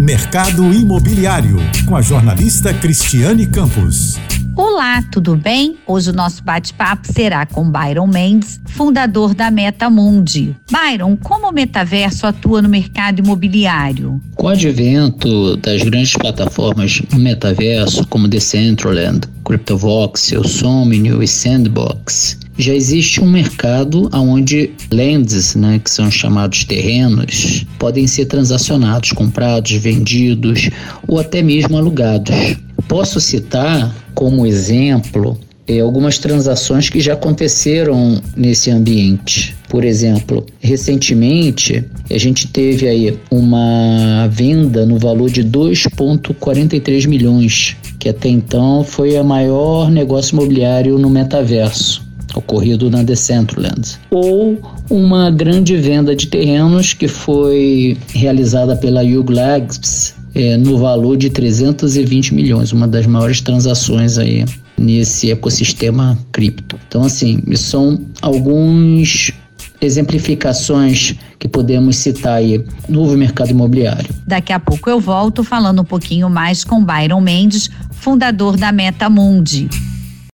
Mercado Imobiliário, com a jornalista Cristiane Campos. Olá, tudo bem? Hoje o nosso bate-papo será com Byron Mendes, fundador da Metamundi. Byron, como o metaverso atua no mercado imobiliário? Com o advento das grandes plataformas no metaverso, como Decentraland, CryptoVoxel, Somnio e Sandbox, já existe um mercado onde lands, que são chamados terrenos, podem ser transacionados, comprados, vendidos ou até mesmo alugados. Posso citar como exemplo algumas transações que já aconteceram nesse ambiente. Por exemplo, recentemente a gente teve aí uma venda no valor de 2,43 milhões, que até então foi o maior negócio imobiliário no metaverso, ocorrido na Decentraland. Ou uma grande venda de terrenos que foi realizada pela Yuga Labs no valor de 320 milhões, uma das maiores transações aí nesse ecossistema cripto. Então, assim, são algumas exemplificações que podemos citar aí no novo mercado imobiliário. Daqui a pouco eu volto falando um pouquinho mais com Byron Mendes, fundador da Metamundi.